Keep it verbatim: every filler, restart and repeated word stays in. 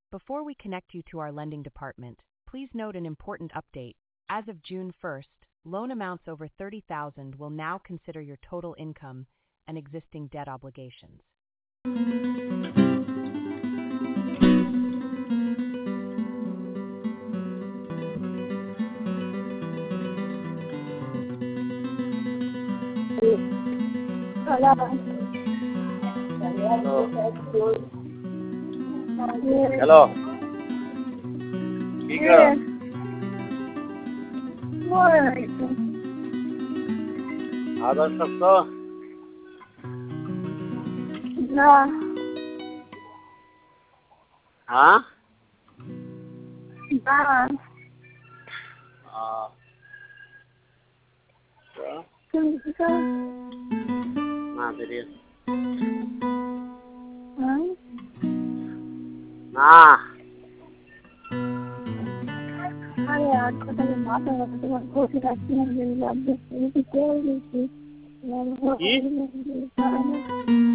Before we connect you to our lending department, please note an important update. As of June first, loan amounts over thirty thousand dollars will now consider your total income and existing debt obligations. Hello. Hello. Speaker. Yes. What? आदर्श सकतो No. हाँ No. हाँ क्या Huh? ना तेरी Huh? ना अरे यार पता नहीं माता का तो बहुत ही रास्ते में मेरी बात देखी थी क्या हुई थी की?